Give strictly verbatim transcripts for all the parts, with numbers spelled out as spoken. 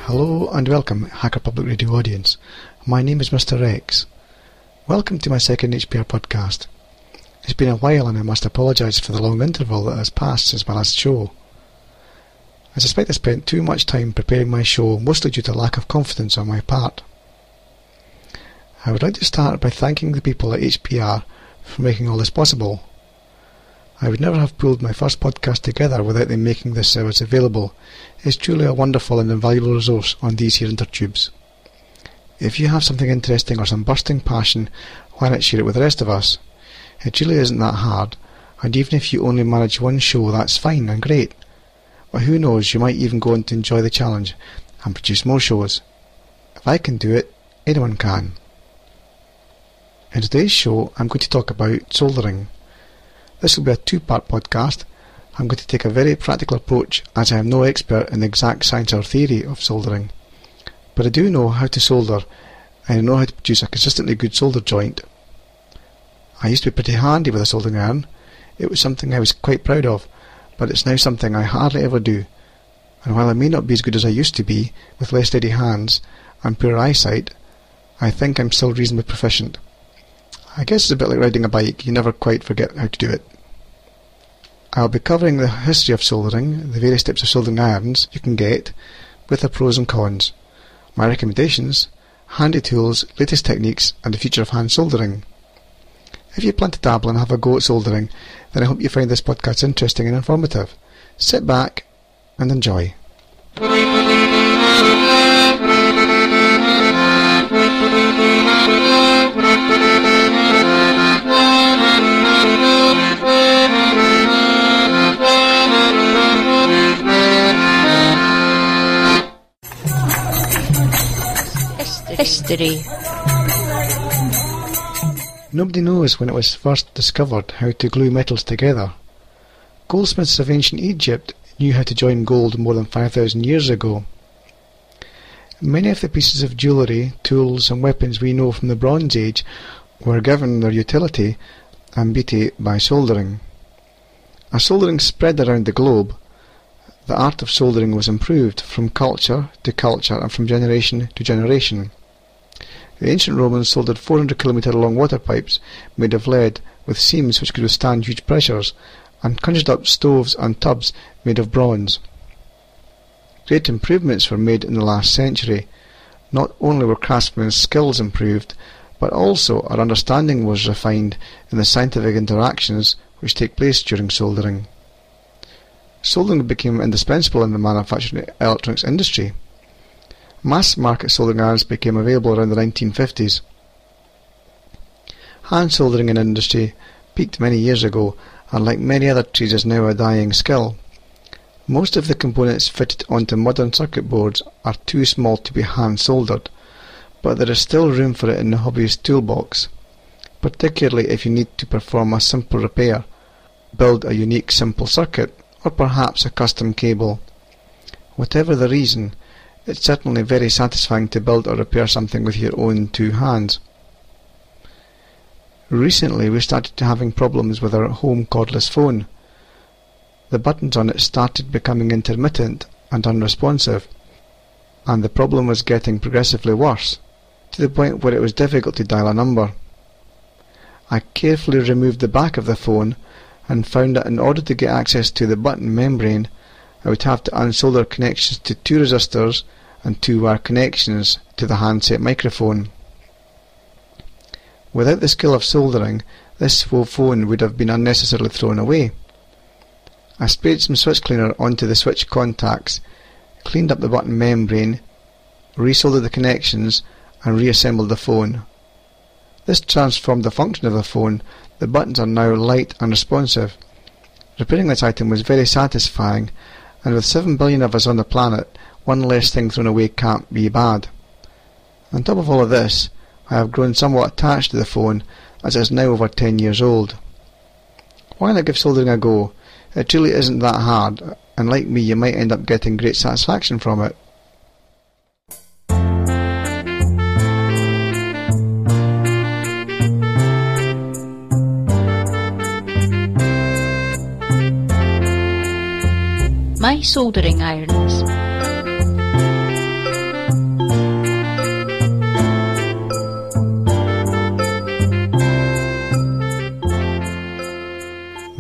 Hello and welcome, Hacker Public Radio audience. My name is Mister Rex. Welcome to my second H P R podcast. It's been a while and I must apologise for the long interval that has passed since my last show. I suspect I spent too much time preparing my show, mostly due to lack of confidence on my part. I would like to start by thanking the people at H P R for making all this possible. I would never have pulled my first podcast together without them making this service available. It's truly a wonderful and invaluable resource on these here intertubes. If you have something interesting or some bursting passion, why not share it with the rest of us? It really isn't that hard, and even if you only manage one show, that's fine and great. But who knows, you might even go on to enjoy the challenge and produce more shows. If I can do it, anyone can. In today's show, I'm going to talk about soldering. This will be a two-part podcast. I'm going to take a very practical approach as I am no expert in the exact science or theory of soldering. But I do know how to solder and I know how to produce a consistently good solder joint. I used to be pretty handy with a soldering iron. It was something I was quite proud of, but it's now something I hardly ever do. And while I may not be as good as I used to be, with less steady hands and poor eyesight, I think I'm still reasonably proficient. I guess it's a bit like riding a bike, you never quite forget how to do it. I'll be covering the history of soldering, the various types of soldering irons you can get, with their pros and cons, my recommendations, handy tools, latest techniques, and the future of hand soldering. If you plan to dabble and have a go at soldering, then I hope you find this podcast interesting and informative. Sit back and enjoy. History. Nobody knows when it was first discovered how to glue metals together. Goldsmiths of ancient Egypt knew how to join gold more than five thousand years ago. Many of the pieces of jewellery, tools and weapons we know from the Bronze Age were given their utility and beauty by soldering. As soldering spread around the globe, the art of soldering was improved from culture to culture and from generation to generation. The ancient Romans soldered four hundred kilometre long water pipes made of lead with seams which could withstand huge pressures, and conjured up stoves and tubs made of bronze. Great improvements were made in the last century. Not only were craftsmen's skills improved, but also our understanding was refined in the scientific interactions which take place during soldering. Soldering became indispensable in the manufacturing electronics industry. Mass-market soldering irons became available around the nineteen fifties. Hand soldering in industry peaked many years ago, and like many other trades is now a dying skill. Most of the components fitted onto modern circuit boards are too small to be hand soldered, but there is still room for it in the hobbyist toolbox, particularly if you need to perform a simple repair, build a unique simple circuit, or perhaps a custom cable. Whatever the reason, it's certainly very satisfying to build or repair something with your own two hands. Recently we started having problems with our home cordless phone. The buttons on it started becoming intermittent and unresponsive, and the problem was getting progressively worse, to the point where it was difficult to dial a number. I carefully removed the back of the phone and found that in order to get access to the button membrane, I would have to unsolder connections to two resistors and two wire connections to the handset microphone. Without the skill of soldering, this phone would have been unnecessarily thrown away. I sprayed some switch cleaner onto the switch contacts, cleaned up the button membrane, resoldered the connections and reassembled the phone. This transformed the function of the phone. The buttons are now light and responsive. Repairing this item was very satisfying, and with seven billion of us on the planet, one less thing thrown away can't be bad. On top of all of this, I have grown somewhat attached to the phone, as it is now over ten years old. Why not give soldering a go? It really isn't that hard, and like me you might end up getting great satisfaction from it. My soldering irons.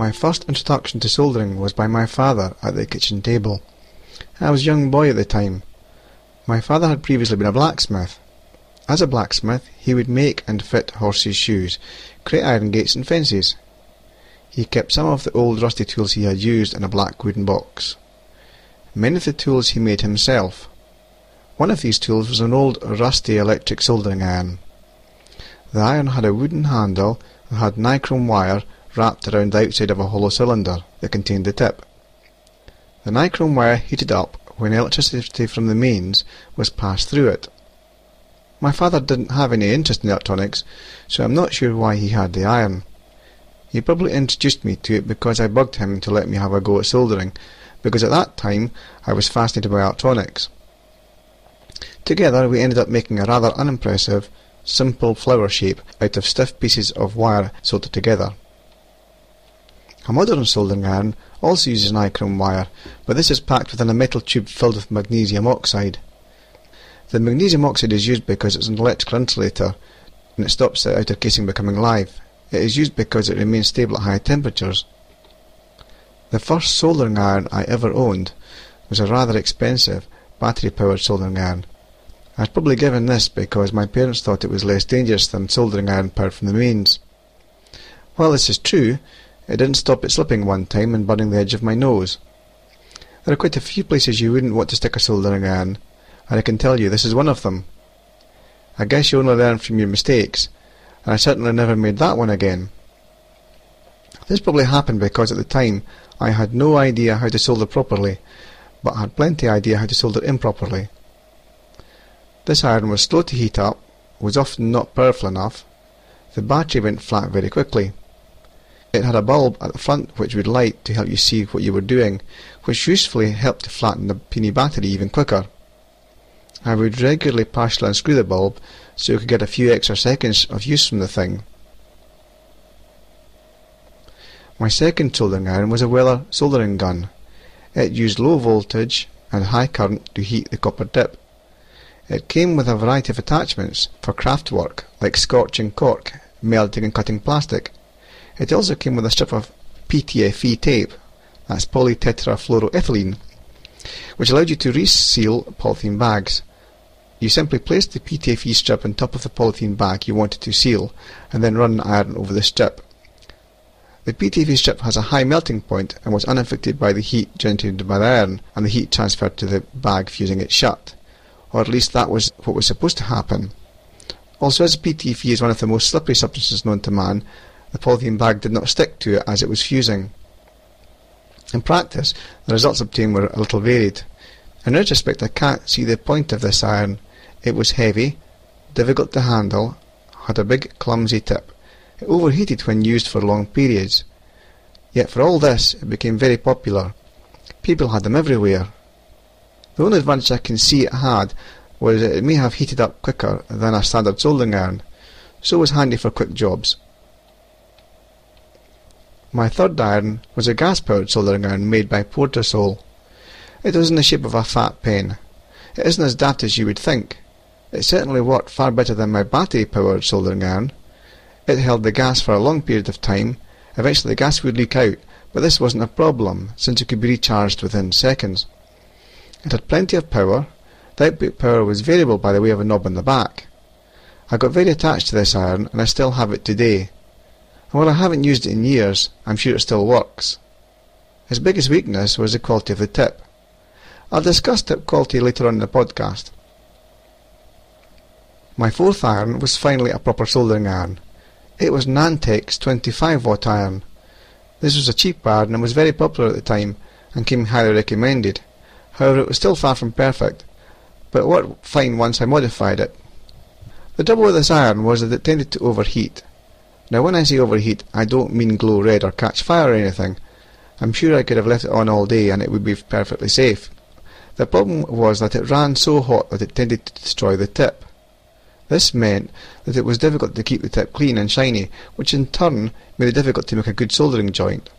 My first introduction to soldering was by my father at the kitchen table. I was a young boy at the time. My father had previously been a blacksmith. As a blacksmith, he would make and fit horses' shoes, create iron gates and fences. He kept some of the old rusty tools he had used in a black wooden box. Many of the tools he made himself. One of these tools was an old rusty electric soldering iron. The iron had a wooden handle and had nichrome wire wrapped around the outside of a hollow cylinder that contained the tip. The nichrome wire heated up when electricity from the mains was passed through it. My father didn't have any interest in electronics, so I'm not sure why he had the iron. He probably introduced me to it because I bugged him to let me have a go at soldering, because at that time I was fascinated by electronics. Together we ended up making a rather unimpressive, simple flower shape out of stiff pieces of wire soldered together. A modern soldering iron also uses nichrome wire, but this is packed within a metal tube filled with magnesium oxide. The magnesium oxide is used because it's an electrical insulator, and it stops the outer casing becoming live. It is used because it remains stable at high temperatures. The first soldering iron I ever owned was a rather expensive, battery-powered soldering iron. I was probably given this because my parents thought it was less dangerous than soldering iron powered from the mains. While this is true, it didn't stop it slipping one time and burning the edge of my nose. There are quite a few places you wouldn't want to stick a soldering iron, and I can tell you this is one of them. I guess you only learn from your mistakes, and I certainly never made that one again. This probably happened because at the time I had no idea how to solder properly, but had plenty idea how to solder improperly. This iron was slow to heat up, was often not powerful enough, the battery went flat very quickly. It had a bulb at the front which would light to help you see what you were doing, which usefully helped to flatten the puny battery even quicker. I would regularly partially unscrew the bulb so you could get a few extra seconds of use from the thing. My second soldering iron was a Weller soldering gun. It used low voltage and high current to heat the copper tip. It came with a variety of attachments for craft work, like scorching cork, melting and cutting plastic. It also came with a strip of P T F E tape, that's polytetrafluoroethylene, which allowed you to reseal polythene bags. You simply placed the P T F E strip on top of the polythene bag you wanted to seal, and then run iron over the strip. The P T F E strip has a high melting point and was unaffected by the heat generated by the iron, and the heat transferred to the bag fusing it shut. Or at least that was what was supposed to happen. Also, as P T F E is one of the most slippery substances known to man, the polythene bag did not stick to it as it was fusing. In practice, the results obtained were a little varied. In retrospect, I can't see the point of this iron. It was heavy, difficult to handle, had a big clumsy tip. It overheated when used for long periods. Yet for all this, it became very popular. People had them everywhere. The only advantage I can see it had was that it may have heated up quicker than a standard soldering iron, so it was handy for quick jobs. My third iron was a gas-powered soldering iron made by Portasol. It was in the shape of a fat pen. It isn't as daft as you would think. It certainly worked far better than my battery-powered soldering iron. It held the gas for a long period of time. Eventually the gas would leak out, but this wasn't a problem, since it could be recharged within seconds. It had plenty of power. The output power was variable by the way of a knob on the back. I got very attached to this iron, and I still have it today. And while I haven't used it in years, I'm sure it still works. Its biggest weakness was the quality of the tip. I'll discuss tip quality later on in the podcast. My fourth iron was finally a proper soldering iron. It was Nantex twenty-five watt iron. This was a cheap iron and was very popular at the time and came highly recommended. However, it was still far from perfect, but it worked fine once I modified it. The trouble with this iron was that it tended to overheat. Now when I say overheat, I don't mean glow red or catch fire or anything. I'm sure I could have left it on all day and it would be perfectly safe. The problem was that it ran so hot that it tended to destroy the tip. This meant that it was difficult to keep the tip clean and shiny, which in turn made it difficult to make a good soldering joint.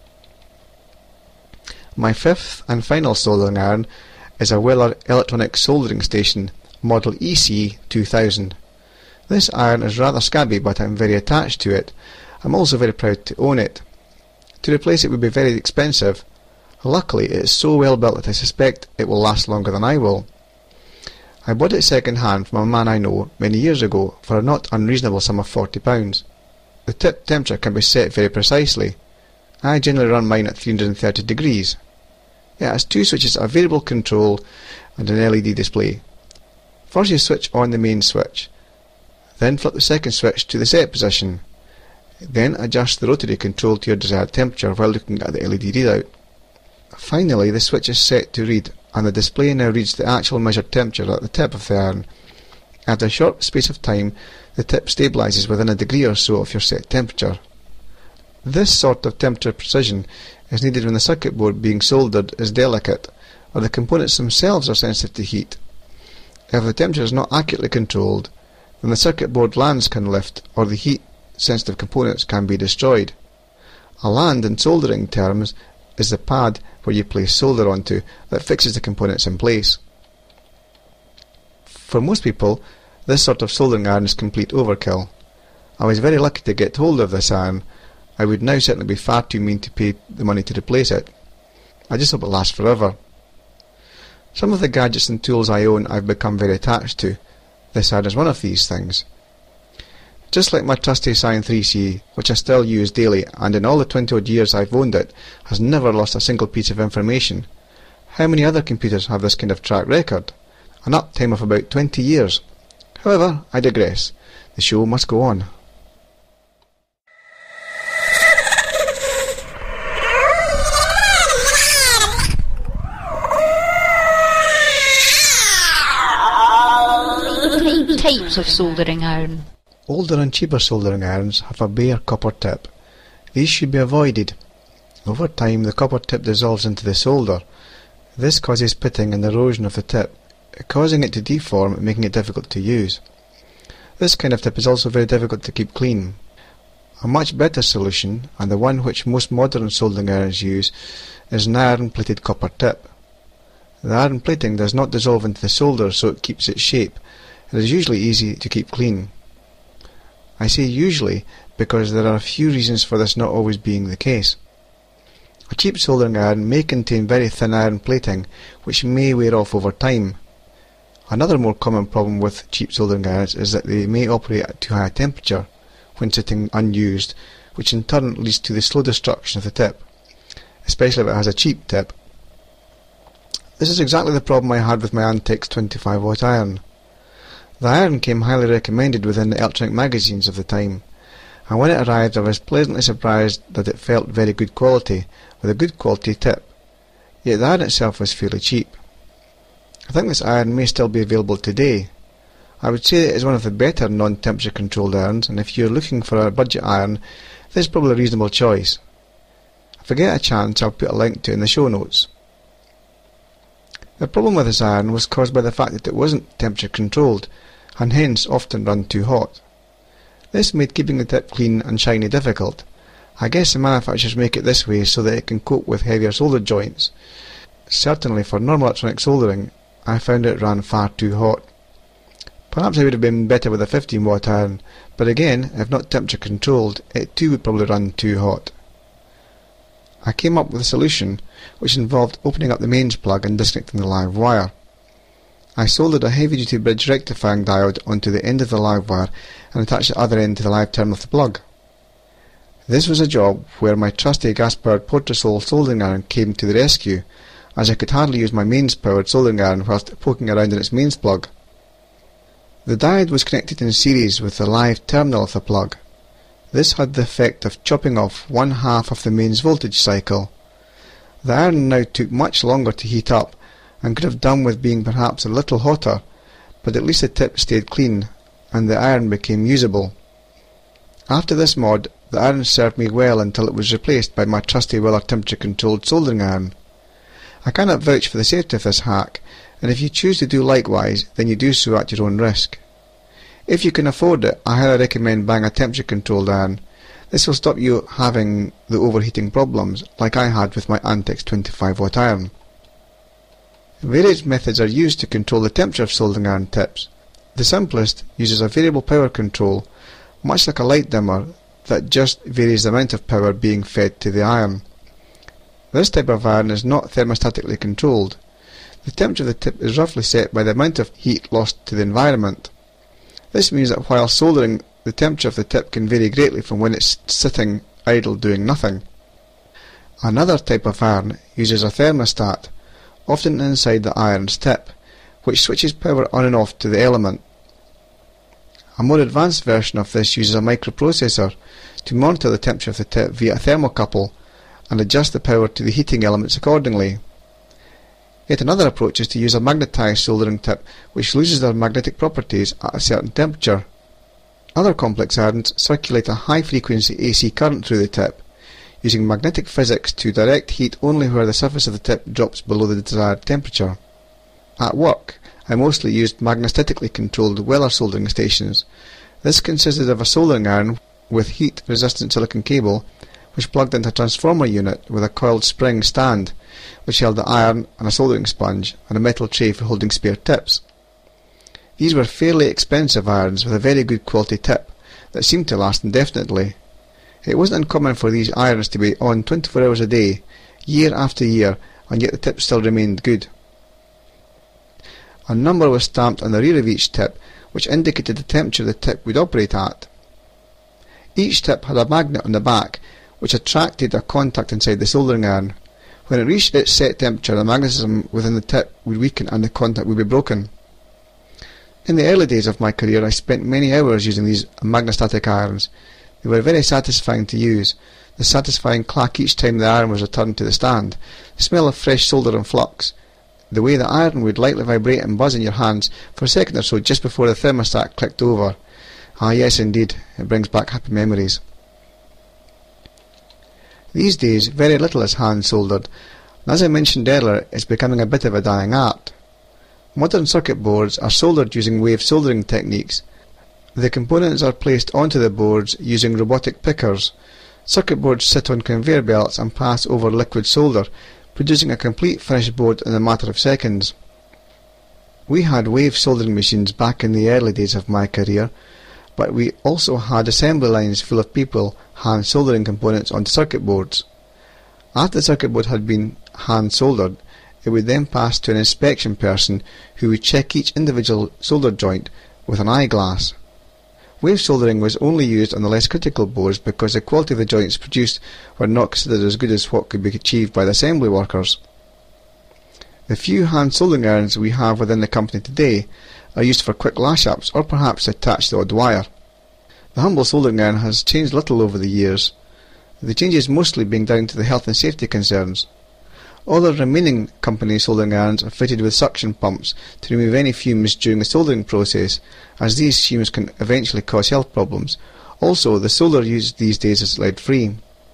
My fifth and final soldering iron is a Weller electronic soldering station, model E C two thousand. This iron is rather scabby, but I'm very attached to it. I'm also very proud to own it. To replace it would be very expensive. Luckily, it is so well built that I suspect it will last longer than I will. I bought it second hand from a man I know many years ago for a not unreasonable sum of forty pounds. The tip temperature can be set very precisely. I generally run mine at three hundred thirty degrees. It has two switches, a variable control and an L E D display. First you switch on the main switch, then flip the second switch to the set position, then adjust the rotary control to your desired temperature while looking at the L E D readout. Finally, the switch is set to read, and the display now reads the actual measured temperature at the tip of the iron. After a short space of time, the tip stabilises within a degree or so of your set temperature. This sort of temperature precision is needed when the circuit board being soldered is delicate, or the components themselves are sensitive to heat. If the temperature is not accurately controlled, then the circuit board lands can lift, or the heat-sensitive components can be destroyed. A land, in soldering terms, is the pad where you place solder onto that fixes the components in place. For most people, this sort of soldering iron is complete overkill. I was very lucky to get hold of this iron. I would now certainly be far too mean to pay the money to replace it. I just hope it lasts forever. Some of the gadgets and tools I own I've become very attached to. This iron is one of these things. Just like my trusty Psion three C, which I still use daily, and in all the twenty odd years I've owned it, has never lost a single piece of information. How many other computers have this kind of track record? An uptime of about twenty years. However, I digress. The show must go on. Types of soldering iron. Older and cheaper soldering irons have a bare copper tip. These should be avoided. Over time, the copper tip dissolves into the solder. This causes pitting and erosion of the tip, causing it to deform and making it difficult to use. This kind of tip is also very difficult to keep clean. A much better solution, and the one which most modern soldering irons use, is an iron-plated copper tip. The iron plating does not dissolve into the solder, so it keeps its shape. It is usually easy to keep clean. I say usually because there are a few reasons for this not always being the case. A cheap soldering iron may contain very thin iron plating, which may wear off over time. Another more common problem with cheap soldering irons is that they may operate at too high a temperature when sitting unused, which in turn leads to the slow destruction of the tip, especially if it has a cheap tip. This is exactly the problem I had with my Antex twenty-five watt iron. The iron came highly recommended within the electronic magazines of the time, and when it arrived I was pleasantly surprised that it felt very good quality, with a good quality tip, yet the iron itself was fairly cheap. I think this iron may still be available today. I would say it is one of the better non-temperature controlled irons, and if you are looking for a budget iron, this is probably a reasonable choice. If I get a chance, I'll put a link to it in the show notes. The problem with this iron was caused by the fact that it wasn't temperature controlled, and hence often run too hot. This made keeping the tip clean and shiny difficult. I guess the manufacturers make it this way so that it can cope with heavier solder joints. Certainly for normal electronic soldering, I found it ran far too hot. Perhaps it would have been better with a fifteen watt iron, but again, if not temperature controlled, it too would probably run too hot. I came up with a solution which involved opening up the mains plug and disconnecting the live wire. I soldered a heavy-duty bridge rectifying diode onto the end of the live wire and attached the other end to the live terminal of the plug. This was a job where my trusty gas-powered Portasol soldering iron came to the rescue, as I could hardly use my mains-powered soldering iron whilst poking around in its mains plug. The diode was connected in series with the live terminal of the plug. This had the effect of chopping off one half of the mains voltage cycle. The iron now took much longer to heat up, and could have done with being perhaps a little hotter, but at least the tip stayed clean, and the iron became usable. After this mod, the iron served me well until it was replaced by my trusty Weller temperature-controlled soldering iron. I cannot vouch for the safety of this hack, and if you choose to do likewise, then you do so at your own risk. If you can afford it, I highly recommend buying a temperature-controlled iron. This will stop you having the overheating problems, like I had with my Antex twenty-five watt iron. Various methods are used to control the temperature of soldering iron tips. The simplest uses a variable power control, much like a light dimmer, that just varies the amount of power being fed to the iron. This type of iron is not thermostatically controlled. The temperature of the tip is roughly set by the amount of heat lost to the environment. This means that while soldering, the temperature of the tip can vary greatly from when it's sitting idle doing nothing. Another type of iron uses a thermostat, often inside the iron's tip, which switches power on and off to the element. A more advanced version of this uses a microprocessor to monitor the temperature of the tip via a thermocouple and adjust the power to the heating elements accordingly. Yet another approach is to use a magnetized soldering tip which loses their magnetic properties at a certain temperature. Other complex irons circulate a high-frequency A C current through the tip, using magnetic physics to direct heat only where the surface of the tip drops below the desired temperature. At work, I mostly used magnetically controlled Weller soldering stations. This consisted of a soldering iron with heat-resistant silicon cable, which plugged into a transformer unit with a coiled spring stand, which held the iron and a soldering sponge and a metal tray for holding spare tips. These were fairly expensive irons with a very good quality tip that seemed to last indefinitely. It wasn't uncommon for these irons to be on twenty-four hours a day, year after year, and yet the tip still remained good. A number was stamped on the rear of each tip, which indicated the temperature the tip would operate at. Each tip had a magnet on the back, which attracted a contact inside the soldering iron. When it reached its set temperature, the magnetism within the tip would weaken and the contact would be broken. In the early days of my career, I spent many hours using these magnestatic irons. They were very satisfying to use. The satisfying clack each time the iron was returned to the stand, the smell of fresh solder and flux, the way the iron would lightly vibrate and buzz in your hands for a second or so just before the thermostat clicked over. Ah yes, indeed, it brings back happy memories. These days, very little is hand-soldered, and as I mentioned earlier, it's becoming a bit of a dying art. Modern circuit boards are soldered using wave soldering techniques. The components are placed onto the boards using robotic pickers. Circuit boards sit on conveyor belts and pass over liquid solder, producing a complete finished board in a matter of seconds. We had wave soldering machines back in the early days of my career, but we also had assembly lines full of people hand soldering components onto circuit boards. After the circuit board had been hand soldered, it would then pass to an inspection person who would check each individual solder joint with an eyeglass. Wave soldering was only used on the less critical boards because the quality of the joints produced were not considered as good as what could be achieved by the assembly workers. The few hand soldering irons we have within the company today are used for quick lash-ups or perhaps to attach the odd wire. The humble soldering iron has changed little over the years, the changes mostly being down to the health and safety concerns. All the remaining company soldering irons are fitted with suction pumps to remove any fumes during the soldering process, as these fumes can eventually cause health problems. Also, the solder used these days is lead-free.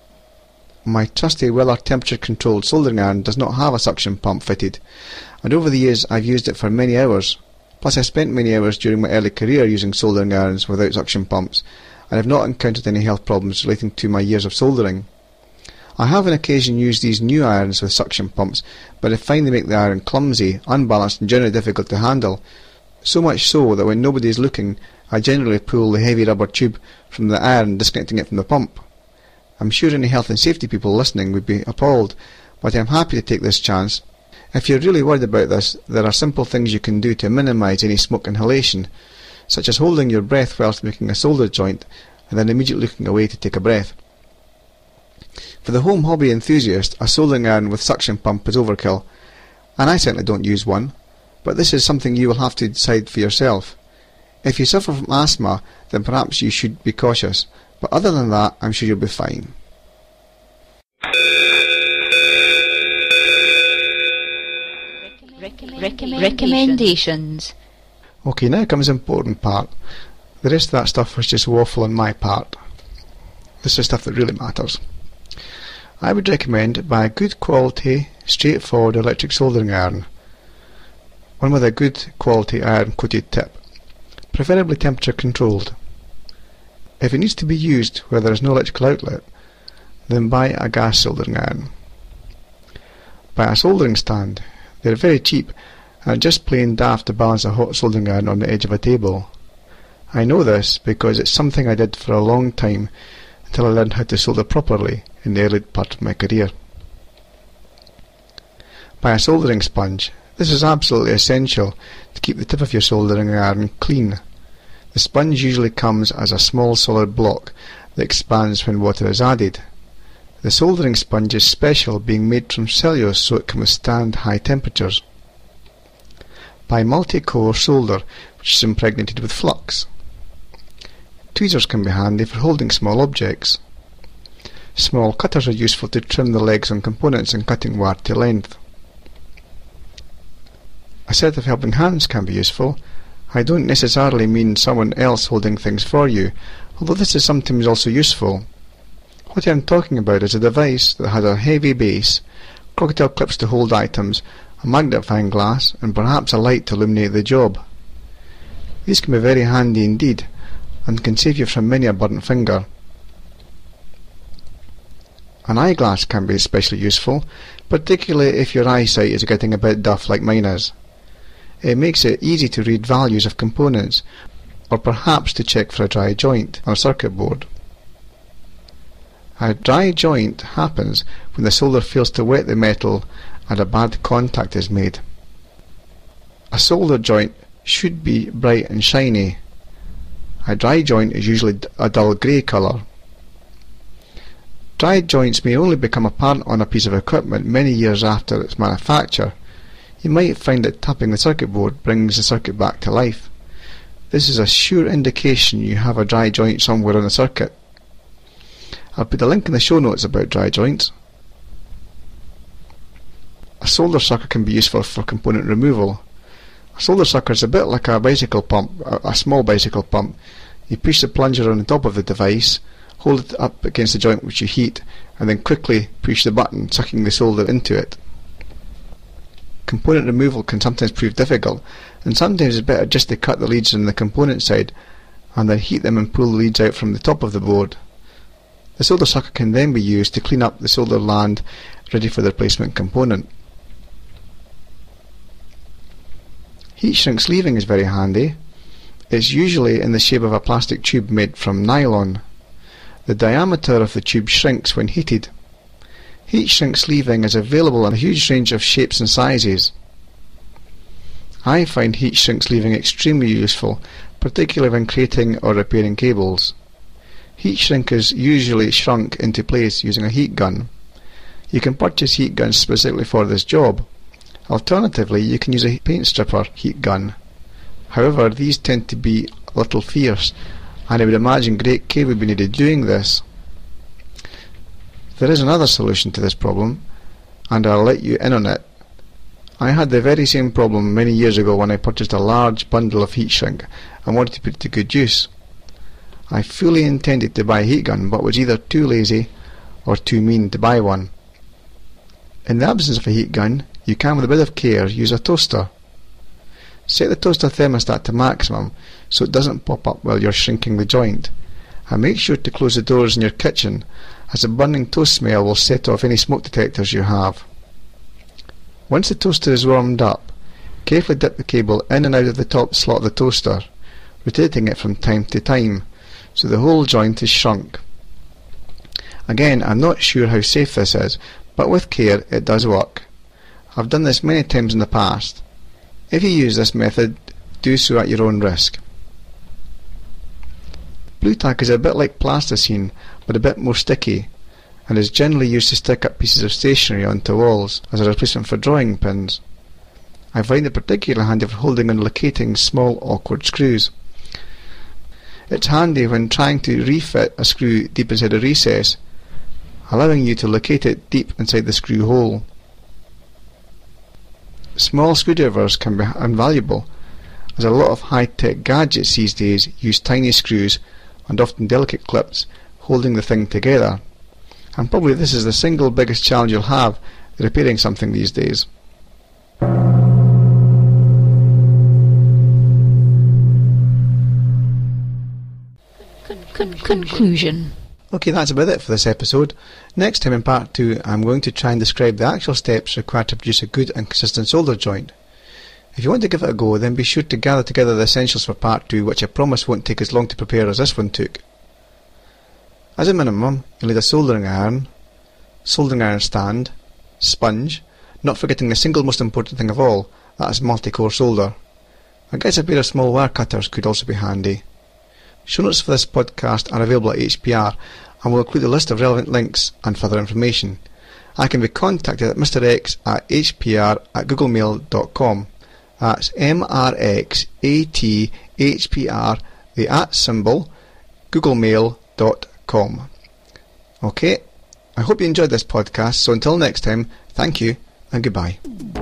My trusty Weller temperature-controlled soldering iron does not have a suction pump fitted, and over the years I've used it for many hours. Plus I spent many hours during my early career using soldering irons without suction pumps, and have not encountered any health problems relating to my years of soldering. I have on occasion used these new irons with suction pumps, but I find they make the iron clumsy, unbalanced and generally difficult to handle, so much so that when nobody is looking I generally pull the heavy rubber tube from the iron, disconnecting it from the pump. I'm sure any health and safety people listening would be appalled, but I am happy to take this chance. If you're really worried about this, there are simple things you can do to minimise any smoke inhalation, such as holding your breath whilst making a solder joint and then immediately looking away to take a breath. For the home hobby enthusiast, a soldering iron with suction pump is overkill, and I certainly don't use one, but this is something you will have to decide for yourself. If you suffer from asthma, then perhaps you should be cautious, but other than that, I'm sure you'll be fine. Recommend Recommendations. Okay, now comes the important part. The rest of that stuff was just waffle on my part. This is stuff that really matters. I would recommend buy a good quality, straightforward electric soldering iron. One with a good quality iron coated tip, preferably temperature controlled. If it needs to be used where there is no electrical outlet, then buy a gas soldering iron. Buy a soldering stand. They are very cheap and just plain daft to balance a hot soldering iron on the edge of a table. I know this because it's something I did for a long time until I learned how to solder properly in the early part of my career. Buy a soldering sponge. This is absolutely essential to keep the tip of your soldering iron clean. The sponge usually comes as a small solid block that expands when water is added. The soldering sponge is special, being made from cellulose so it can withstand high temperatures. Buy multi-core solder which is impregnated with flux. Tweezers can be handy for holding small objects. Small cutters are useful to trim the legs on components and cutting wire to length. A set of helping hands can be useful. I don't necessarily mean someone else holding things for you, although this is sometimes also useful. What I am talking about is a device that has a heavy base, crocodile clips to hold items, a magnifying glass, and perhaps a light to illuminate the job. These can be very handy indeed, and can save you from many a burnt finger. An eyeglass can be especially useful, particularly if your eyesight is getting a bit duff like mine is. It makes it easy to read values of components, or perhaps to check for a dry joint on a circuit board. A dry joint happens when the solder fails to wet the metal and a bad contact is made. A solder joint should be bright and shiny. A dry joint is usually a dull grey colour. Dry joints may only become apparent on a piece of equipment many years after its manufacture. You might find that tapping the circuit board brings the circuit back to life. This is a sure indication you have a dry joint somewhere on the circuit. I'll put a link in the show notes about dry joints. A solder sucker can be useful for component removal. A solder sucker is a bit like a bicycle pump, a small bicycle pump. You push the plunger on the top of the device, hold it up against the joint which you heat, and then quickly push the button, sucking the solder into it. Component removal can sometimes prove difficult, and sometimes it's better just to cut the leads on the component side, and then heat them and pull the leads out from the top of the board. The solder sucker can then be used to clean up the solder land ready for the replacement component. Heat shrink sleeving is very handy. It's usually in the shape of a plastic tube made from nylon. The diameter of the tube shrinks when heated. Heat shrink sleeving is available in a huge range of shapes and sizes. I find heat shrink sleeving extremely useful, particularly when creating or repairing cables. Heat shrink is usually shrunk into place using a heat gun. You can purchase heat guns specifically for this job. Alternatively, you can use a paint stripper heat gun. However, these tend to be a little fierce, and I would imagine great care would be needed doing this. There is another solution to this problem, and I'll let you in on it. I had the very same problem many years ago when I purchased a large bundle of heat shrink and wanted to put it to good use. I fully intended to buy a heat gun, but was either too lazy or too mean to buy one. In the absence of a heat gun, you can, with a bit of care, use a toaster. Set the toaster thermostat to maximum so it doesn't pop up while you're shrinking the joint, and make sure to close the doors in your kitchen, as the burning toast smell will set off any smoke detectors you have. Once the toaster is warmed up, carefully dip the cable in and out of the top slot of the toaster, rotating it from time to time, so the whole joint is shrunk. Again, I'm not sure how safe this is, but with care it does work. I've done this many times in the past. If you use this method, do so at your own risk. Blue tack is a bit like plasticine, but a bit more sticky, and is generally used to stick up pieces of stationery onto walls as a replacement for drawing pins. I find it particularly handy for holding and locating small awkward screws. It's handy when trying to refit a screw deep inside a recess, allowing you to locate it deep inside the screw hole. Small screwdrivers can be invaluable, as a lot of high-tech gadgets these days use tiny screws and often delicate clips holding the thing together, and probably this is the single biggest challenge you'll have repairing something these days. Con- conclusion. Okay, that's about it for this episode. Next time in part two, I'm going to try and describe the actual steps required to produce a good and consistent solder joint. If you want to give it a go, then be sure to gather together the essentials for part two, which I promise won't take as long to prepare as this one took. As a minimum, you'll need a soldering iron, soldering iron stand, sponge, not forgetting the single most important thing of all, that is multi-core solder. I guess a pair of small wire cutters could also be handy. Show notes for this podcast are available at H P R and will include a list of relevant links and further information. I can be contacted at mrx at hpr at googlemail dot com. That's M R X A T H P R, the at symbol, googlemail dot com. Okay, I hope you enjoyed this podcast, so until next time, thank you and goodbye.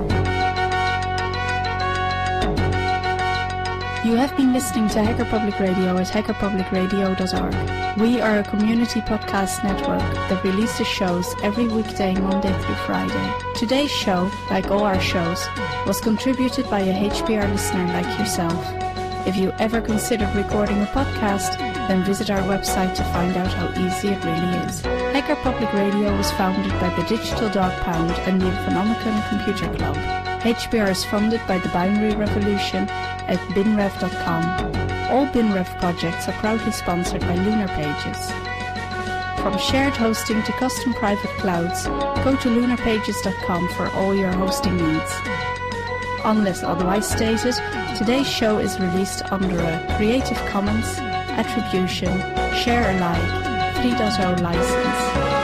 You have been listening to Hacker Public Radio at hacker public radio dot org. We are a community podcast network that releases shows every weekday, Monday through Friday. Today's show, like all our shows, was contributed by a H P R listener like yourself. If you ever considered recording a podcast, then visit our website to find out how easy it really is. Hacker Public Radio was founded by the Digital Dog Pound and the Infonomicon Computer Club. H P R is funded by the Binary Revolution at bin rev dot com. All BinRev projects are proudly sponsored by Lunar Pages. From shared hosting to custom private clouds, go to lunar pages dot com for all your hosting needs. Unless otherwise stated, today's show is released under a Creative Commons Attribution Share Alike three point oh license.